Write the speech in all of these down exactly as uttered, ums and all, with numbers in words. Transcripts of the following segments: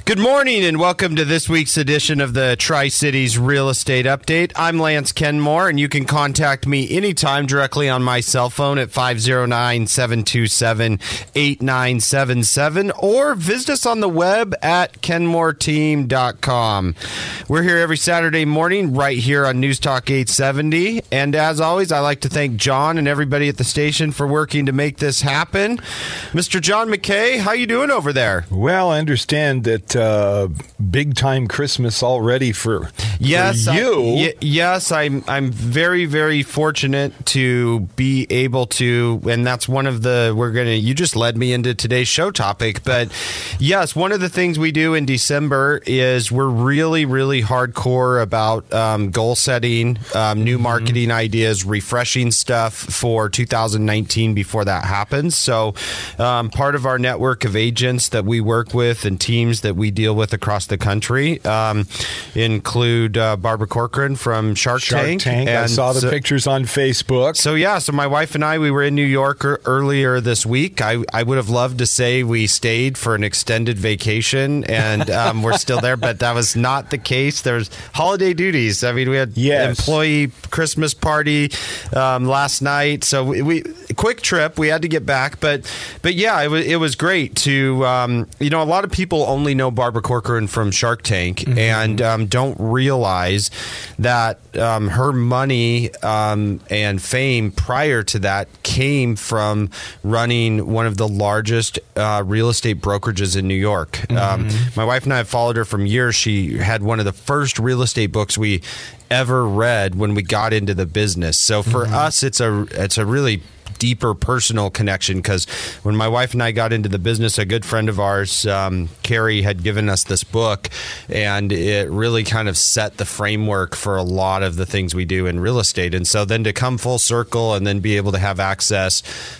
Good morning and welcome to this week's edition of the Tri-Cities Real Estate Update. I'm Lance Kenmore, and you can contact me anytime directly on my cell phone at five oh nine, seven two seven, eight nine seven seven or visit us on the web at kenmore team dot com. We're here every Saturday morning right here on News Talk eight seventy, and as always, I'd like to thank John and everybody at the station for working to make this happen. Mister John McKay, how you doing over there? Well, I understand that uh, big-time Christmas already for, yes, for you. I, y- yes, I'm I'm very, very fortunate to be able to, and that's one of the, we're going to, you just led me into today's show topic, but yes, one of the things we do in December is we're really, really hardcore about um, goal setting, um, new marketing mm-hmm. ideas, refreshing stuff for two thousand nineteen before that happens. So um, part of our network of agents that we work with and teams that we deal with across the country um, include uh, Barbara Corcoran from Shark, Shark Tank. Tank. And I saw the so, pictures on Facebook. So yeah, so my wife and I, we were in New York er- earlier this week. I, I would have loved to say we stayed for an extended vacation and um, we're still there, but that was not the case. There's holiday duties. I mean, we had yes. employee Christmas party um, last night. So we, we quick trip. We had to get back, but but yeah, it was it was great to um, you know, a lot of people only know Barbara Corcoran from Shark Tank mm-hmm. and um, don't realize that um, her money um, and fame prior to that came from running one of the largest uh, real estate brokerages in New York. Mm-hmm. Um, my wife and I have followed her from years. She had one of the first real estate books we ever read when we got into the business. So for mm-hmm. us, it's a it's a really deeper personal connection, because when my wife and I got into the business, a good friend of ours, um, Carrie, had given us this book, and it really kind of set the framework for a lot of the things we do in real estate. And so then to come full circle and then be able to have access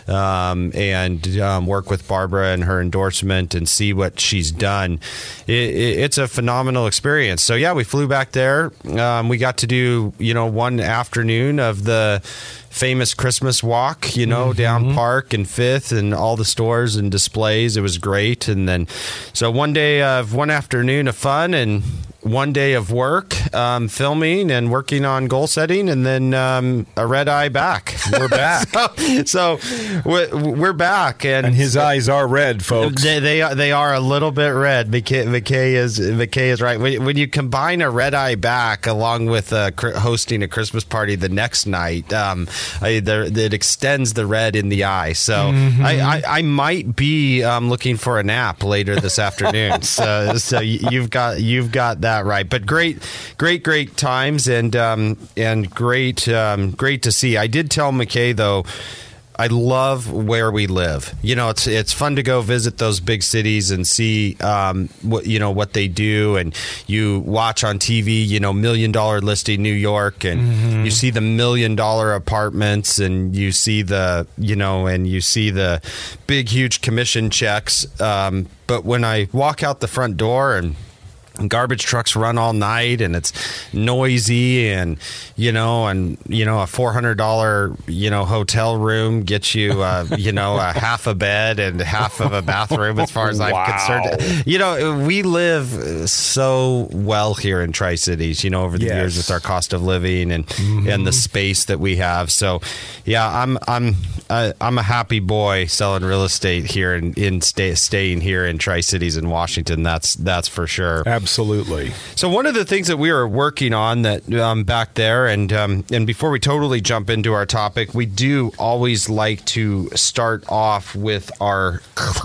um, and um, work with Barbara and her endorsement and see what she's done, it, it, it's a phenomenal experience. So yeah, we flew back there. Um, we got to do, you know, one afternoon of the famous Christmas walk, you know, mm-hmm. down Park and Fifth and all the stores and displays. It was great. And then, so one day of one afternoon of fun and one day of work, um, filming and working on goal setting, and then um, a red eye back. We're back. so, so we're, we're back, and, and his eyes are red, folks. They they are, they are a little bit red. McKay, McKay is McKay is right. When, when you combine a red eye back along with uh, hosting a Christmas party the next night, um, I, there, it extends the red in the eye. So mm-hmm. I, I, I might be um, looking for a nap later this afternoon. so so you've got you've got that. Right, but great, great, great times, and um, and great, um, great to see. I did tell McKay though, I love where we live. You know, it's it's fun to go visit those big cities and see um, what you know what they do, and you watch on T V, you know, million dollar listing New York, and mm-hmm. you see the million dollar apartments, and you see the you know, and you see the big, huge commission checks. Um, but when I walk out the front door and garbage trucks run all night and it's noisy, and you know and you know a four hundred dollars you know hotel room gets you uh, you know a half a bed and half of a bathroom as far as I'm wow. concerned. You know, we live so well here in Tri-Cities, you know, over the yes. years with our cost of living and mm-hmm. and the space that we have. So yeah, I'm I'm uh, I'm a happy boy selling real estate here in, in stay, staying here in Tri-Cities in Washington. That's that's for sure. Absolutely. So one of the things that we were working on that um, back there, and um, and before we totally jump into our topic, we do always like to start off with our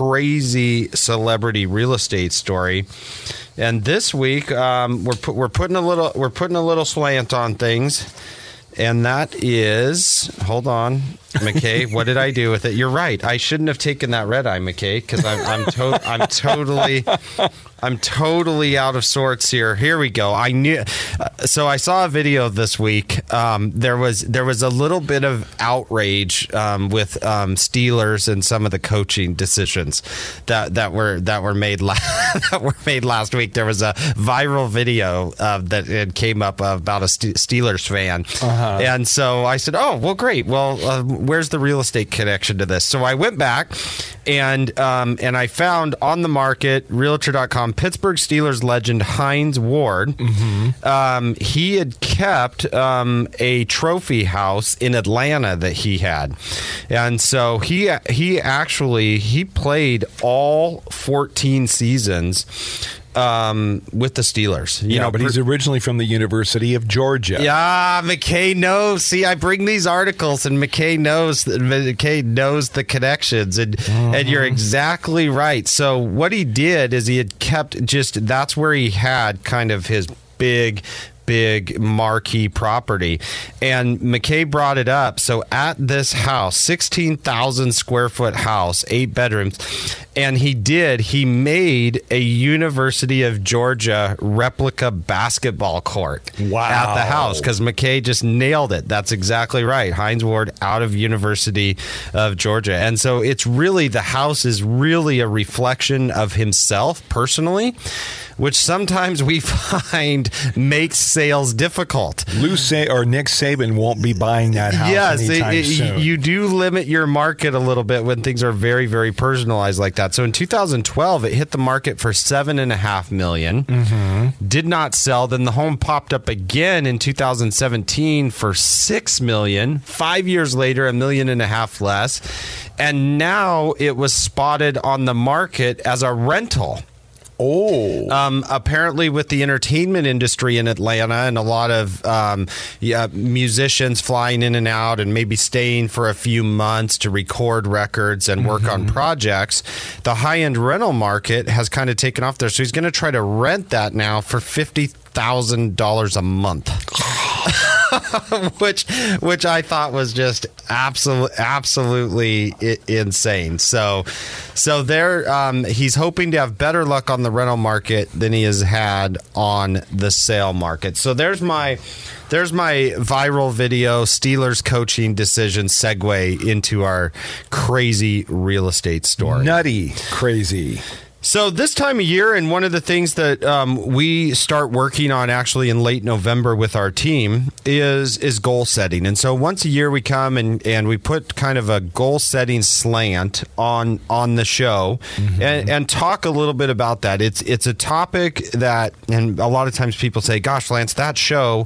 crazy celebrity real estate story. And this week, um, we're pu- we're putting a little we're putting a little slant on things. And that is, hold on, McKay, what did I do with it? You're right. I shouldn't have taken that red eye, McKay, because I'm I'm, to- I'm totally I'm totally out of sorts here. Here we go. I knew. Uh, so I saw a video this week. Um, there was there was a little bit of outrage um, with um, Steelers and some of the coaching decisions that, that were that were made la- that were made last week. There was a viral video uh, that it came up about a St- Steelers fan, uh-huh. and so I said, "Oh, well, great. Well, uh, where's the real estate connection to this?" So I went back and um, and I found on the market, Realtor dot com um, Pittsburgh Steelers legend Hines Ward. Mm-hmm. Um, he had kept um, a trophy house in Atlanta that he had, and so he he actually he played all fourteen seasons um, with the Steelers. You yeah, know, but he's originally from the University of Georgia. Yeah, McKay knows. See, I bring these articles, and McKay knows. McKay knows the connections, and mm-hmm. and you're exactly right. So what he did is he had kept just that's where he had kind of his big. big marquee property, and McKay brought it up. So at this house, sixteen thousand square foot house, eight bedrooms, and he did he made a University of Georgia replica basketball court wow. at the house, because McKay just nailed it. That's exactly right. Hines Ward out of University of Georgia. And so it's really, the house is really a reflection of himself personally, which sometimes we find makes sales difficult. Lou Sa- or Nick Saban won't be buying that house yes, anytime it, soon. You do limit your market a little bit when things are very, very personalized like that. So in two thousand twelve, it hit the market for seven and a half million. Mm-hmm. Did not sell. Then the home popped up again in two thousand seventeen for six million. Five years later, a million and a half less, and now it was spotted on the market as a rental. Oh, um, apparently with the entertainment industry in Atlanta and a lot of um, yeah, musicians flying in and out and maybe staying for a few months to record records and work mm-hmm. on projects, the high-end rental market has kind of taken off there. So he's going to try to rent that now for fifty thousand dollars a month. which which I thought was just absolutely absolutely I- insane. So so there um, he's hoping to have better luck on the rental market than he has had on the sale market. So there's my there's my viral video Steelers coaching decision segue into our crazy real estate story. Nutty crazy. So this time of year, and one of the things that um, we start working on actually in late November with our team is is goal setting. And so once a year we come and, and we put kind of a goal setting slant on on the show mm-hmm. and, and talk a little bit about that. It's it's a topic that, and a lot of times people say, gosh, Lance, that show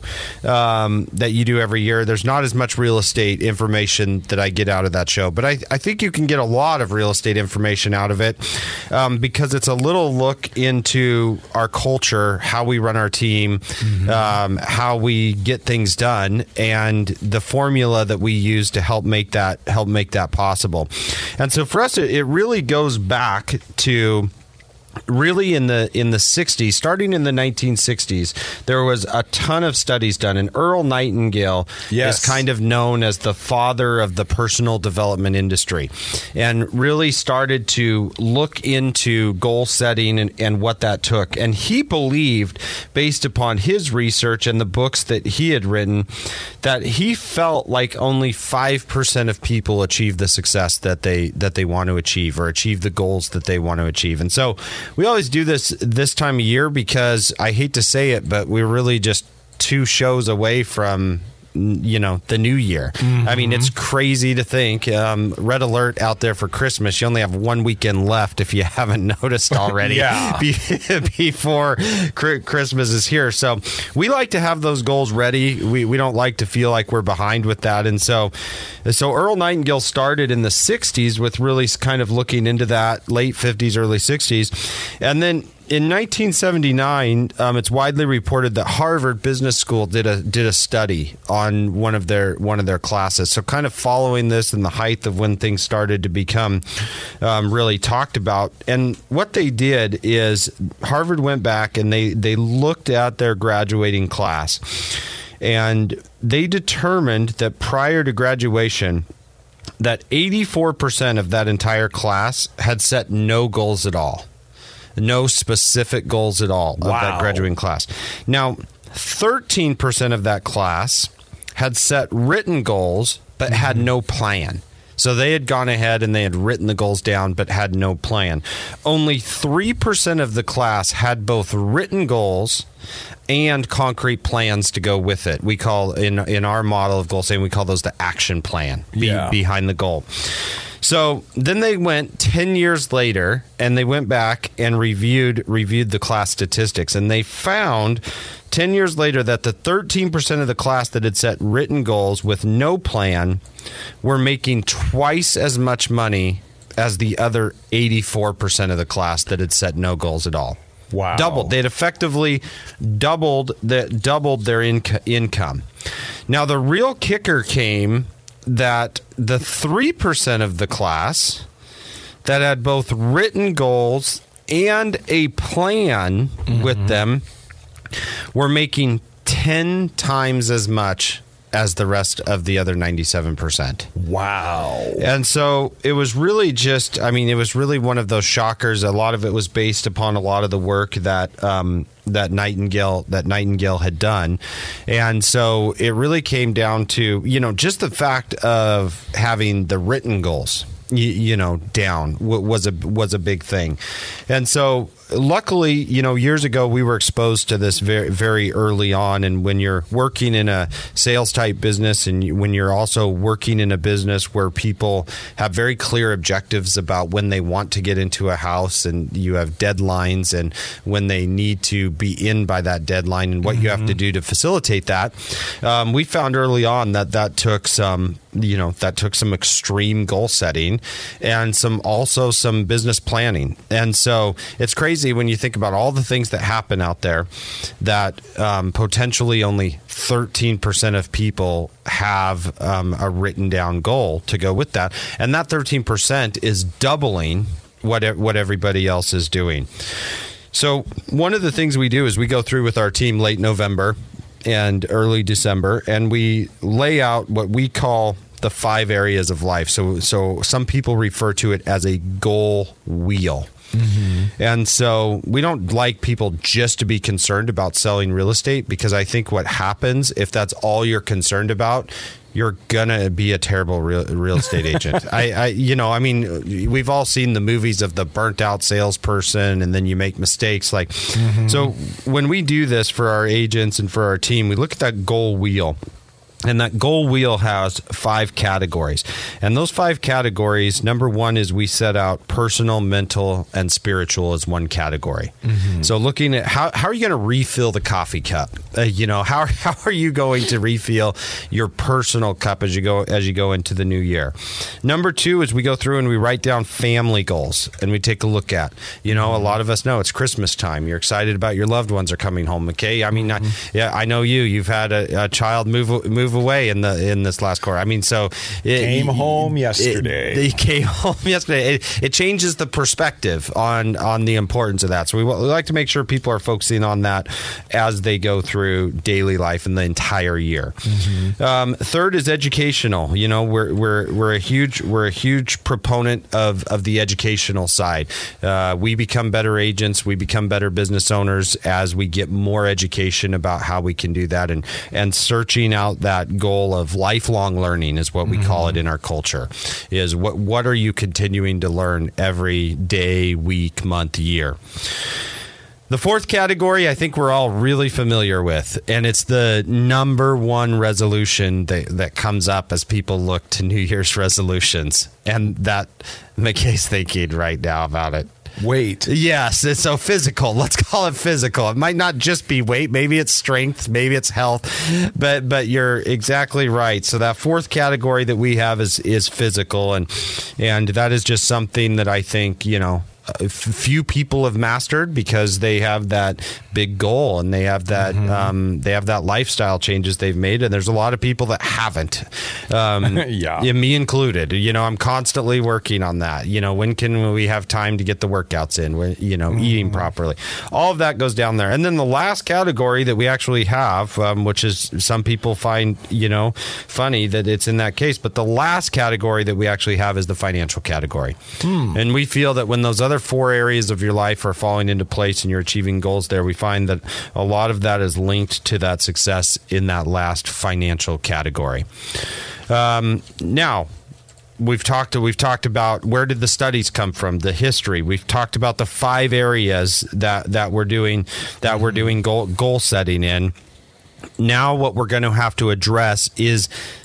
um, that you do every year, there's not as much real estate information that I get out of that show. But I, I think you can get a lot of real estate information out of it um, because it's a little look into our culture, how we run our team, mm-hmm. um, how we get things done, and the formula that we use to help make that help make that possible. And so for us, it, it really goes back to really in the in the sixties, starting in the nineteen sixties, there was a ton of studies done, and Earl Nightingale yes. is kind of known as the father of the personal development industry, and really started to look into goal setting and, and what that took. And he believed, based upon his research and the books that he had written, that he felt like only five percent of people achieve the success that they that they want to achieve, or achieve the goals that they want to achieve. And so we always do this this time of year because, I hate to say it, but we're really just two shows away from, you know, the new year. Mm-hmm. I mean, it's crazy to think. Um, red alert out there for Christmas. You only have one weekend left, if you haven't noticed already. yeah. be, before Christmas is here. So we like to have those goals ready. We we don't like to feel like we're behind with that. And so, so Earl Nightingale started in the sixties with really kind of looking into that, late fifties, early sixties. And then in nineteen seventy-nine, um, it's widely reported that Harvard Business School did a did a study on one of their one of their classes. So, kind of following this in the height of when things started to become um, really talked about. And what they did is Harvard went back and they they looked at their graduating class, and they determined that prior to graduation, that eighty-four percent of that entire class had set no goals at all. No specific goals at all of wow. that graduating class. Now, thirteen percent of that class had set written goals, but mm-hmm. had no plan. So they had gone ahead and they had written the goals down, but had no plan. Only three percent of the class had both written goals and concrete plans to go with it. We call, in in our model of goal setting, we call those the action plan be, yeah. behind the goal. So then they went ten years later, and they went back and reviewed reviewed the class statistics, and they found ten years later that the thirteen percent of the class that had set written goals with no plan were making twice as much money as the other eighty-four percent of the class that had set no goals at all. Wow. Doubled. They'd effectively doubled the, doubled their inc- income. Now, the real kicker came that the three percent of the class that had both written goals and a plan mm-hmm. with them were making ten times as much as the rest of the other ninety-seven percent. Wow. And so it was really just, I mean, it was really one of those shockers. A lot of it was based upon a lot of the work that um, that Nightingale that Nightingale had done. And so it really came down to, you know, just the fact of having the written goals, you, you know, down was a was a big thing. And so luckily, you know, years ago we were exposed to this very, very early on. And when you're working in a sales type business, and you, when you're also working in a business where people have very clear objectives about when they want to get into a house, and you have deadlines and when they need to be in by that deadline, and what mm-hmm. you have to do to facilitate that, um, we found early on that that took some, you know, that took some extreme goal setting and some also some business planning. And so it's crazy when you think about all the things that happen out there that um, potentially only thirteen percent of people have um, a written down goal to go with that. And that thirteen percent is doubling what what everybody else is doing. So one of the things we do is we go through with our team late November and early December, and we lay out what we call the five areas of life. So, so some people refer to it as a goal wheel. Mm-hmm. And so we don't like people just to be concerned about selling real estate, because I think what happens if that's all you're concerned about, you're gonna be a terrible real, real estate agent. I, I, you know, I mean, we've all seen the movies of the burnt out salesperson, and then you make mistakes. Like, mm-hmm. so when we do this for our agents and for our team, we look at that goal wheel. And that goal wheel has five categories. And those five categories, number one is we set out personal, mental, and spiritual as one category. Mm-hmm. So looking at how, how are you going to refill the coffee cup? Uh, you know, how how are you going to refill your personal cup as you go as you go into the new year? Number two is we go through and we write down family goals, and we take a look at, you know, mm-hmm. a lot of us know it's Christmas time. You're excited about your loved ones are coming home. Okay, I mean, mm-hmm. I, yeah, I know you. You've had a, a child move move away in the in this last quarter. I mean, so it came home yesterday. They came home yesterday. It, it changes the perspective on on the importance of that. So we, we like to make sure people are focusing on that as they go through daily life and the entire year. Mm-hmm. Um, third is educational. You know, we're we're we're a huge we're a huge proponent of of the educational side. Uh, we become better agents. We become better business owners as we get more education about how we can do that, and and searching out that goal of lifelong learning is what we mm-hmm. call it in our culture. Is what what are you continuing to learn every day, week, month, year? The fourth category, I think we're all really familiar with, and it's the number one resolution that, that comes up as people look to New Year's resolutions. And that McKay's thinking right now about it. Weight. Yes, it's so physical. Let's call it physical. It might not just be weight. Maybe it's strength. Maybe it's health. But but you're exactly right. So that fourth category that we have is is physical, and and that is just something that I think, you know, a few people have mastered because they have that big goal and they have that mm-hmm. um, they have that lifestyle changes they've made, and there's a lot of people that haven't. Um, yeah, me included. You know, I'm constantly working on that. You know, when can we have time to get the workouts in? When, you know, mm-hmm. eating properly. All of that goes down there. And then the last category that we actually have, um, which is some people find, you know, funny that it's in that case, but the last category that we actually have is the financial category. Hmm. And we feel that when those other four areas of your life are falling into place and you're achieving goals there, we find that a lot of that is linked to that success in that last financial category. Um, now, we've talked we've talked about where did the studies come from, the history. We've talked about the five areas that that we're doing that we're doing goal goal setting in. Now, what we're going to have to address is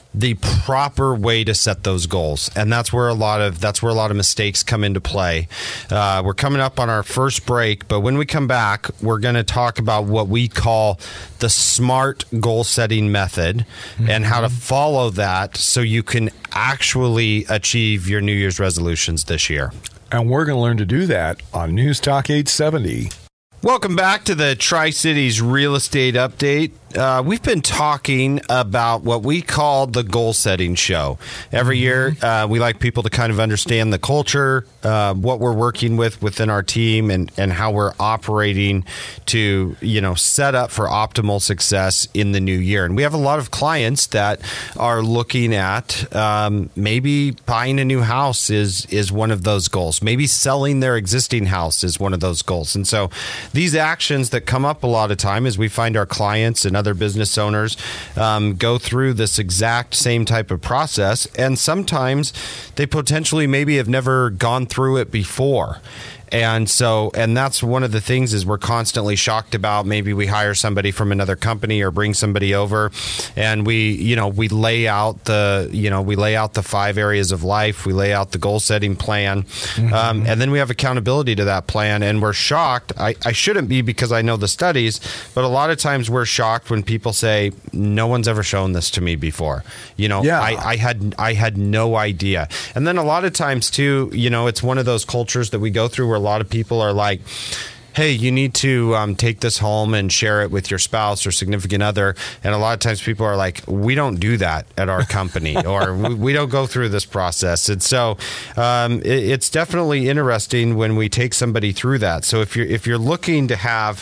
the proper way to set those goals, and that's where a lot of that's where a lot of mistakes come into play. Uh, we're coming up on our first break, but when we come back, we're going to talk about what we call the SMART goal setting method, mm-hmm. and how to follow that so you can actually achieve your New Year's resolutions this year. And we're going to learn to do that on News Talk eight seventy. Welcome back to the Tri-Cities Real Estate Update. Uh, we've been talking about what we call the goal setting show. Every mm-hmm. year, uh, we like people to kind of understand the culture, uh, what we're working with within our team, and, and how we're operating to, you know, set up for optimal success in the new year. And we have a lot of clients that are looking at um, maybe buying a new house is is one of those goals. Maybe selling their existing house is one of those goals. And so these actions that come up a lot of time is we find our clients and other business owners um, go through this exact same type of process, and sometimes they potentially maybe have never gone through it before. And so, and that's one of the things is we're constantly shocked about. Maybe we hire somebody from another company or bring somebody over, and we, you know, we lay out the, you know, we lay out the five areas of life. We lay out the goal setting plan, mm-hmm. um, and then we have accountability to that plan. And we're shocked. I, I shouldn't be because I know the studies, but a lot of times we're shocked when people say, "No one's ever shown this to me before." You know, yeah. I, I had I had no idea. And then a lot of times too, you know, it's one of those cultures that we go through where a lot of people are like, hey, you need to um, take this home and share it with your spouse or significant other. And a lot of times people are like, we don't do that at our company, or we, we don't go through this process. And so um, it, it's definitely interesting when we take somebody through that. So if you're if you're looking to have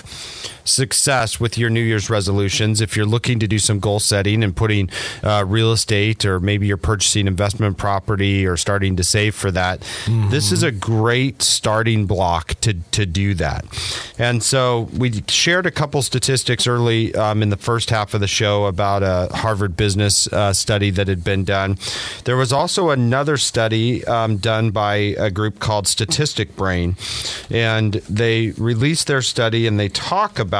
success with your New Year's resolutions, if you're looking to do some goal setting and putting uh, real estate, or maybe you're purchasing investment property or starting to save for that, mm-hmm. this is a great starting block to to do that. And so we shared a couple statistics early um, in the first half of the show about a Harvard Business uh, study that had been done. There was also another study um, done by a group called Statistic Brain, and they released their study, and they talk about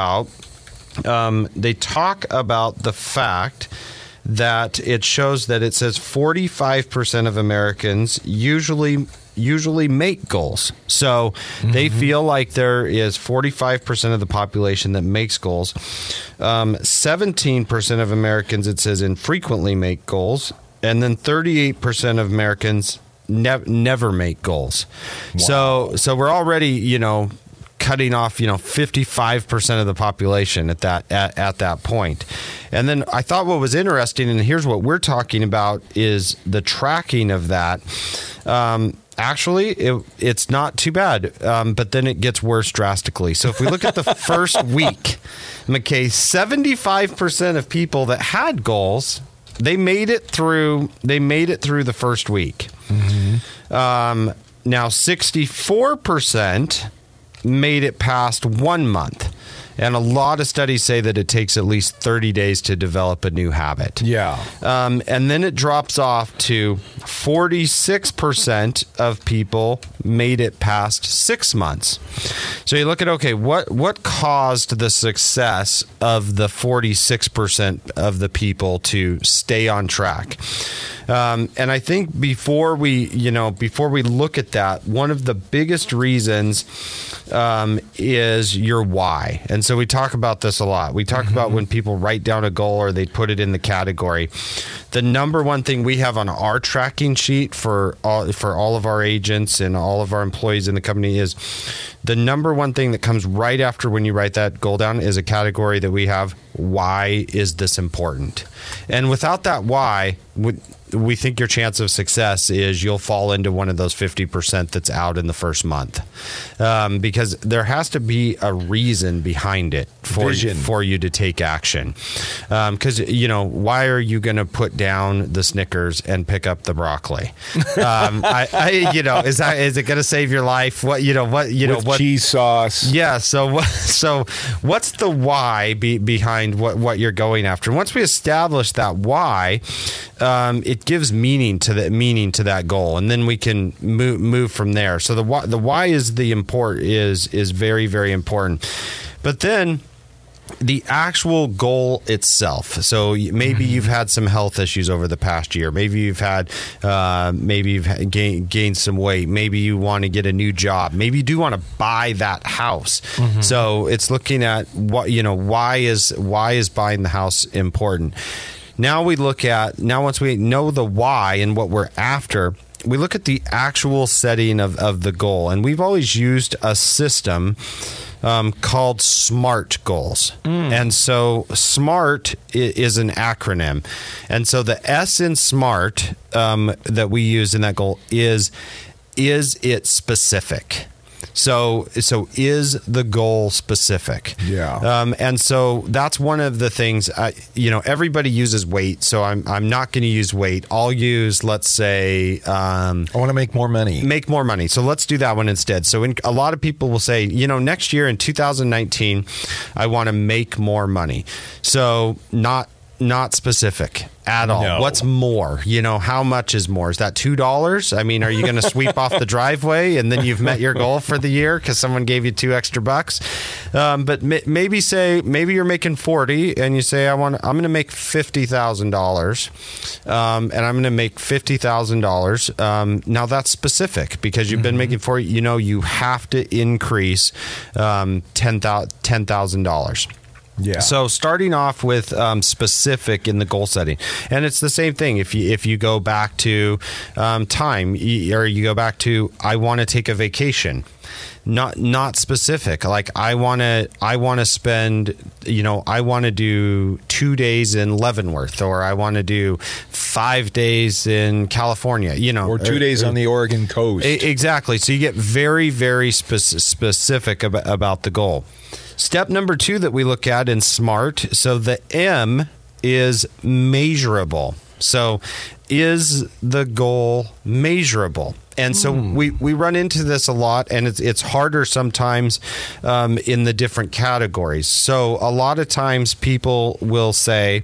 Um, they talk about the fact that it shows that it says forty-five percent of Americans usually usually make goals. So mm-hmm. they feel like there is forty-five percent of the population that makes goals. Um, seventeen percent of Americans, it says, infrequently make goals. And then thirty-eight percent of Americans ne- never make goals. Wow. So, so we're already, you know, cutting off, you know, fifty-five percent of the population at that at, at that point. And then I thought what was interesting, and here's what we're talking about, is the tracking of that. Um, actually, it, it's not too bad, um, but then it gets worse drastically. So if we look at the first week, McKay, seventy-five percent of people that had goals, they made it through. They made it through the first week. Mm-hmm. Um, now, sixty-four percent made it past one month. And a lot of studies say that it takes at least thirty days to develop a new habit. Yeah. Um, and then it drops off to forty-six percent of people made it past six months. So you look at, okay, what, what caused the success of the forty-six percent of the people to stay on track? Um, and I think before we, you know, before we look at that, one of the biggest reasons um, is your why. And so we talk about this a lot. We talk mm-hmm. about when people write down a goal or they put it in the category. The number one thing we have on our tracking sheet for all, for all of our agents and all of our employees in the company is the number one thing that comes right after when you write that goal down is a category that we have, why is this important? And without that why, we think your chance of success is you'll fall into one of those fifty percent that's out in the first month. Um, because there has to be a reason behind it for, you, for you to take action. Because, um, you know, why are you going to put down the Snickers and pick up the broccoli? Um, I, I, you know, is that is it going to save your life? What, you know, what, you With know, what cheese sauce? Yeah. So, what, so what's the why be, behind what, what you're going after? Once we establish that why, um, it gives meaning to the meaning to that goal, and then we can move move from there. So the why, the why is the import is is very very important. But then the actual goal itself. So maybe you've had some health issues over the past year. Maybe you've had, uh, maybe you've gained, gained some weight. Maybe you want to get a new job. Maybe you do want to buy that house. Mm-hmm. So it's looking at what, you know, why is, why is buying the house important? Now we look at, now once we know the why and what we're after, we look at the actual setting of, of the goal. And we've always used a system um, called SMART goals. Mm. And so SMART is an acronym. And so the S in SMART um, that we use in that goal is, is it specific? So, so is the goal specific? Yeah. Um, and so that's one of the things, I, you know, everybody uses weight. So I'm, I'm not going to use weight. I'll use, let's say, um, I want to make more money. Make more money. So let's do that one instead. So in, a lot of people will say, you know, next year in two thousand nineteen, I want to make more money. So not, not specific at all. No. What's more? You know, how much is more? Is that two dollars? I mean, are you going to sweep off the driveway and then you've met your goal for the year because someone gave you two extra bucks? Um, but m- maybe say, maybe you're making forty and you say, I want, I'm going to make fifty thousand dollars um, and I'm going to make fifty thousand dollars. Um, now that's specific because you've mm-hmm. been making forty, you know, you have to increase um, ten thousand dollars. Yeah. So starting off with um, specific in the goal setting, and it's the same thing. If you if you go back to um, time, or you go back to I want to take a vacation, not not specific. Like I want to I want to spend, you know, I want to do two days in Leavenworth, or I want to do five days in California, you know, or two or, days on the Oregon coast. Exactly. So you get very very spe- specific about, about the goal. Step number two that we look at in SMART, so the M is measurable. So is the goal measurable? And so mm. we, we run into this a lot, and it's it's harder sometimes um, in the different categories. So a lot of times people will say,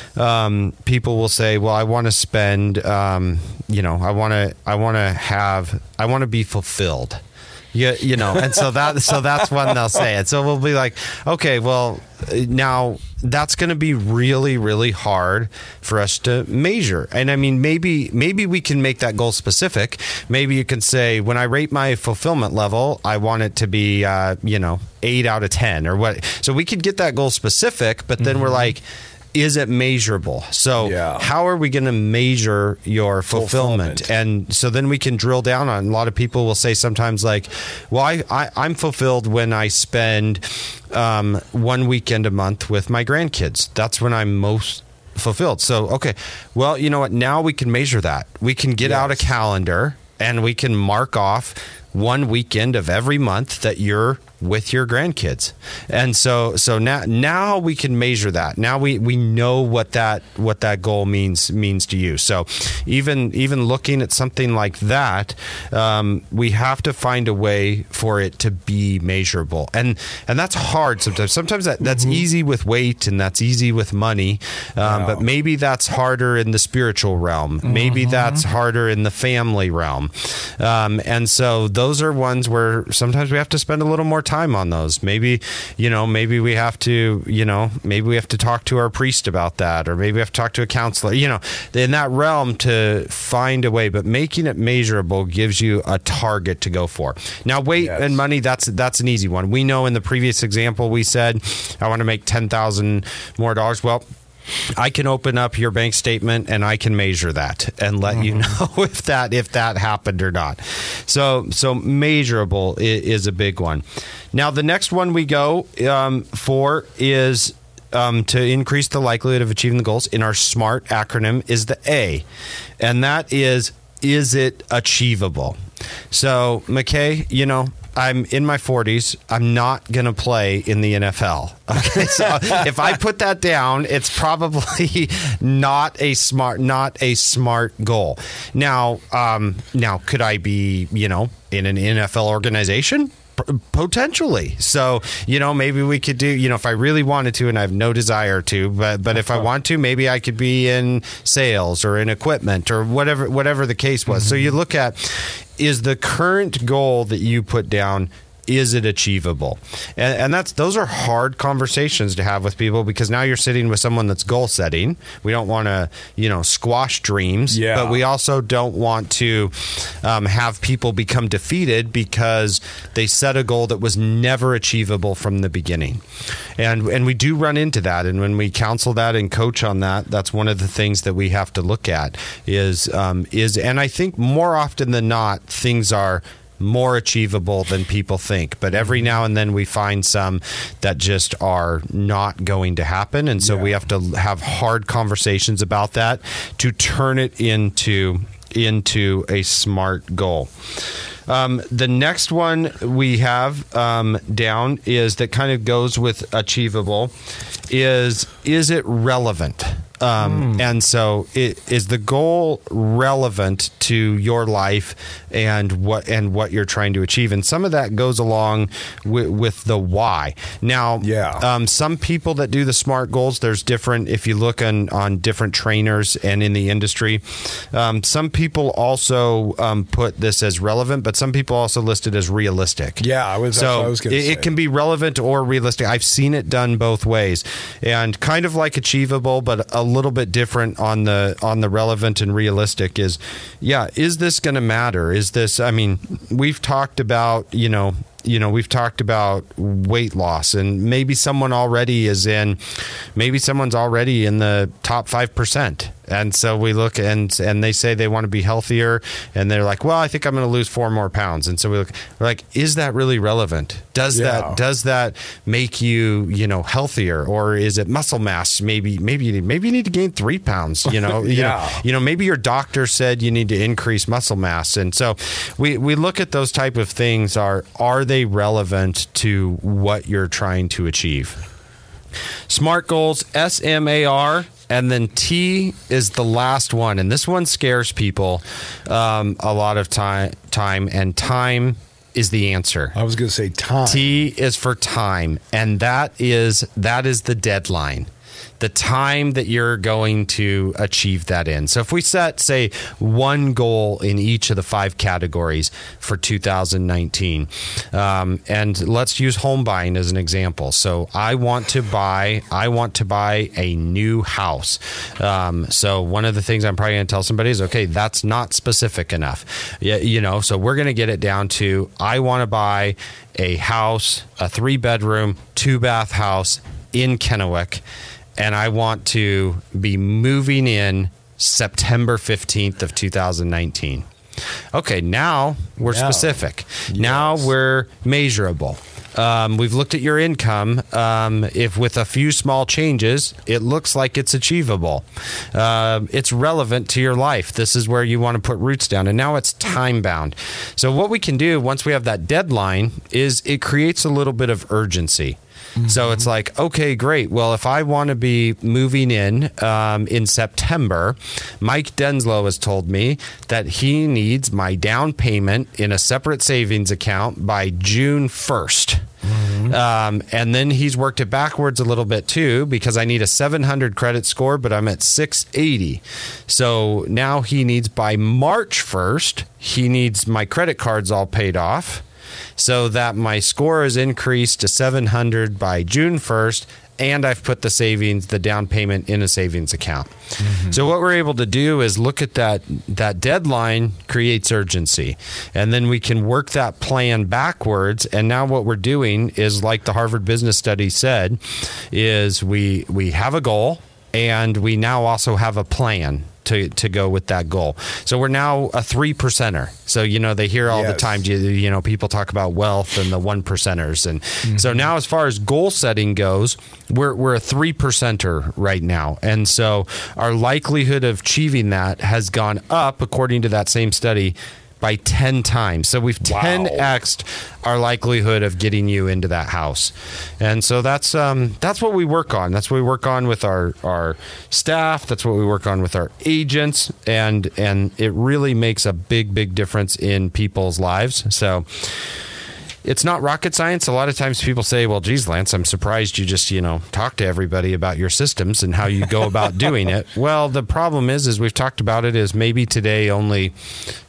um, people will say, well, I want to spend, um, you know, I want to I want to have, I want to be fulfilled. Yeah, you know, and so that so that's when they'll say it. So we'll be like, okay, well, now that's going to be really, really hard for us to measure. And I mean, maybe maybe we can make that goal specific. Maybe you can say, when I rate my fulfillment level, I want it to be, uh, you know, eight out of ten or what. So we could get that goal specific, but then mm-hmm. we're like, is it measurable? So yeah. how are we going to measure your fulfillment? fulfillment? And so then we can drill down on, a lot of people will say sometimes like, well, I, I, I'm fulfilled when I spend um, one weekend a month with my grandkids. That's when I'm most fulfilled. So, okay, well, you know what? Now we can measure that. We can get yes. out a calendar and we can mark off one weekend of every month that you're with your grandkids. And so so now now we can measure that. Now we we know what that what that goal means means to you. So even even looking at something like that, um, we have to find a way for it to be measurable. And and that's hard sometimes. Sometimes that, that's mm-hmm. easy with weight and that's easy with money. Um, wow. But maybe that's harder in the spiritual realm. Mm-hmm. Maybe that's harder in the family realm. Um, and so those are ones where sometimes we have to spend a little more time on those. Maybe, you know, maybe we have to, you know, maybe we have to talk to our priest about that, or maybe we have to talk to a counselor, you know, in that realm to find a way. But making it measurable gives you a target to go for. Now, weight yes. and money, that's that's an easy one. We know in the previous example, we said, I want to make ten thousand more dollars. Well, I can open up your bank statement and I can measure that and let mm-hmm. you know if that if that happened or not. So so measurable is, is a big one. Now the next one we go um, for is um, to increase the likelihood of achieving the goals in our SMART acronym is the A, and that is is it achievable? So McKay, you know, I'm in my forties. I'm not going to play in the N F L. Okay, so if I put that down, it's probably not a smart, not a smart goal. Now, um, now could I be, you know, in an N F L organization? P- potentially. So, you know, maybe we could do, you know, if I really wanted to, and I have no desire to, but but if I want to, maybe I could be in sales or in equipment or whatever whatever the case was. Mm-hmm. So you look at, is the current goal that you put down is it achievable? And, and that's those are hard conversations to have with people, because now you're sitting with someone that's goal setting. We don't want to, you know, squash dreams, yeah. but we also don't want to um, have people become defeated because they set a goal that was never achievable from the beginning. And and we do run into that. And when we counsel that and coach on that, that's one of the things that we have to look at is um, is and I think more often than not, things are more achievable than people think, but every now and then we find some that just are not going to happen, and so yeah. we have to have hard conversations about that to turn it into into a SMART goal. Um, the next one we have um, down is that kind of goes with achievable is is it relevant? Um, mm. And so, it, is the goal relevant to your life and what and what you're trying to achieve? And some of that goes along with, with the why. Now, yeah. um, some people that do the SMART goals, there's different. If you look on, on different trainers and in the industry, um, some people also um, put this as relevant, but some people also list it as realistic. Yeah, I was. So that's what I was gonna it, say. it can be relevant or realistic. I've seen it done both ways, and kind of like achievable, but a little bit different on the on the relevant and realistic is, yeah, is this going to matter? Is this, I mean, we've talked about, you know, you know, we've talked about weight loss, and maybe someone already is in, maybe someone's already in the top five percent. And so we look and and they say they want to be healthier, and they're like, well, I think I'm going to lose four more pounds. And so we look, we're like, is that really relevant? Does yeah. that does that make you, you know, healthier, or is it muscle mass? Maybe maybe you need, maybe you need to gain three pounds. You know, you yeah. know, you know, maybe your doctor said you need to increase muscle mass. And so we we look at those type of things. Are are they relevant to what you're trying to achieve? SMART goals, S M A R. And then T is the last one, and this one scares people um, a lot of time. Time and time is the answer. I was going to say time. T is for time, and that is that is the deadline. The time that you're going to achieve that in. So if we set, say, one goal in each of the five categories for two thousand nineteen, um, and let's use home buying as an example. So I want to buy, I want to buy a new house. Um, so one of the things I'm probably going to tell somebody is, okay, that's not specific enough. Yeah, you know, so we're going to get it down to, I want to buy a house, a three bedroom, two bath house in Kennewick. And I want to be moving in September fifteenth of two thousand nineteen. Okay, now we're yeah. specific. Yes. Now we're measurable. Um, we've looked at your income. Um, if with a few small changes, it looks like it's achievable. Uh, it's relevant to your life. This is where you want to put roots down. And now it's time bound. So what we can do once we have that deadline is it creates a little bit of urgency. Mm-hmm. So it's like, okay, great. Well, if I want to be moving in um, in September, Mike Denslow has told me that he needs my down payment in a separate savings account by June first. Mm-hmm. Um, and then he's worked it backwards a little bit too, because I need a seven hundred credit score, but I'm at six eighty. So now he needs by March first, he needs my credit cards all paid off, so that my score is increased to seven hundred by June first, and I've put the savings, the down payment in a savings account. Mm-hmm. So what we're able to do is look at that, that deadline creates urgency, and then we can work that plan backwards. And now what we're doing is, like the Harvard Business Study said, is we we have a goal, and we now also have a plan to to go with that goal. So we're now a three percenter. So, you know, they hear all yes. the time, you, you know, people talk about wealth and the one percenters. And mm-hmm. so now, as far as goal setting goes, we're we're a three percenter right now. And so our likelihood of achieving that has gone up, according to that same study, by ten times. So we've wow. ten x'd our likelihood of getting you into that house. And so that's um, that's what we work on. That's what we work on with our, our staff. That's what we work on with our agents. And and it really makes a big, big difference in people's lives. So it's not rocket science. A lot of times people say, well, geez, Lance, I'm surprised you just, you know, talk to everybody about your systems and how you go about doing it. Well, the problem is, is we've talked about it, is maybe today only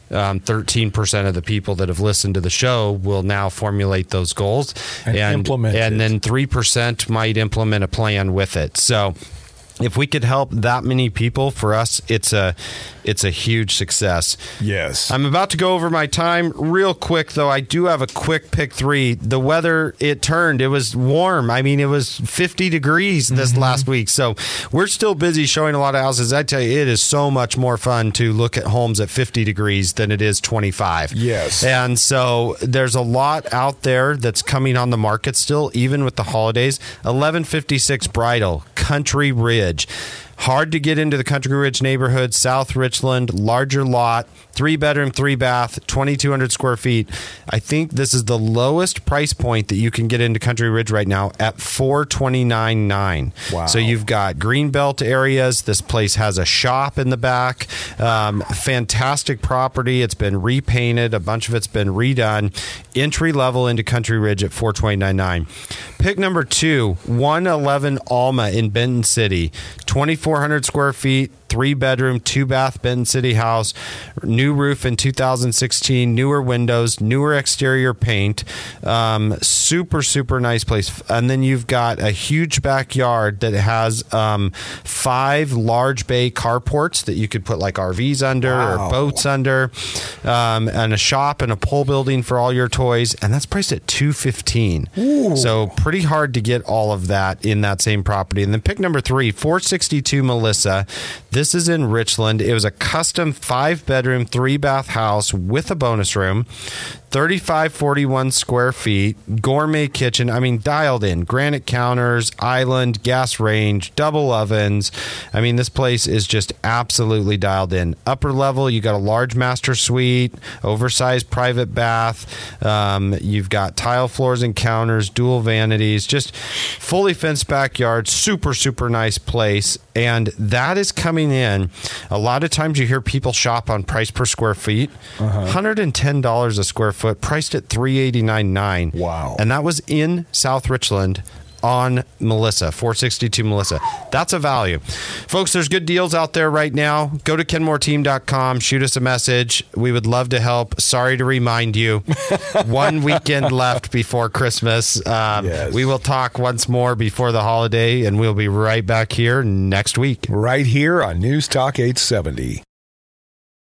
Um, thirteen percent of the people that have listened to the show will now formulate those goals and, and implement and it. then three percent might implement a plan with it. So if we could help that many people, for us, it's a it's a huge success. Yes. I'm about to go over my time real quick, though. I do have a quick pick three. The weather, it turned. It was warm. I mean, it was fifty degrees this mm-hmm. last week. So we're still busy showing a lot of houses. I tell you, it is so much more fun to look at homes at fifty degrees than it is twenty-five. Yes. And so there's a lot out there that's coming on the market still, even with the holidays. eleven fifty-six Bridal, Country Ridge. Hard to get into the Country Ridge neighborhood, South Richland, larger lot, three bedroom, three bath, twenty-two hundred square feet. I think this is the lowest price point that you can get into Country Ridge right now at four twenty-nine nine. Wow. So you've got greenbelt areas. This place has a shop in the back. Um, fantastic property. It's been repainted. A bunch of it's been redone. Entry level into Country Ridge at four twenty-nine nine. Pick number two, one eleven Alma in Benton City, twenty-four hundred square feet, three bedroom, two bath Benton City house, new roof in two thousand sixteen, newer windows, newer exterior paint, um, super, super nice place. And then you've got a huge backyard that has um, five large bay carports that you could put like R Vs under wow. or boats under, um, and a shop and a pole building for all your toys. And that's priced at two fifteen. Ooh. So pretty hard to get all of that in that same property. And then pick number three, four sixty-two Melissa. This is in Richland. It was a custom five bedroom, three bath house with a bonus room, thirty-five forty-one square feet, gourmet kitchen. I mean, dialed in, granite counters, island, gas range, double ovens. I mean, this place is just absolutely dialed in. Upper level, you got a large master suite, oversized private bath. Um, you've got tile floors and counters, dual vanities, just fully fenced backyard. Super, super nice place. And that is coming in. A lot of times you hear people shop on price per square feet. Uh-huh. one hundred ten dollars a square foot, priced at three eighty-nine nine. Wow. And that was in South Richland on Melissa, four sixty-two Melissa. That's a value. Folks, there's good deals out there right now. Go to kenmore team dot com. Shoot us a message. We would love to help. Sorry to remind you. One weekend left before Christmas. Um, yes. We will talk once more before the holiday, and we'll be right back here next week. Right here on News Talk eight seventy.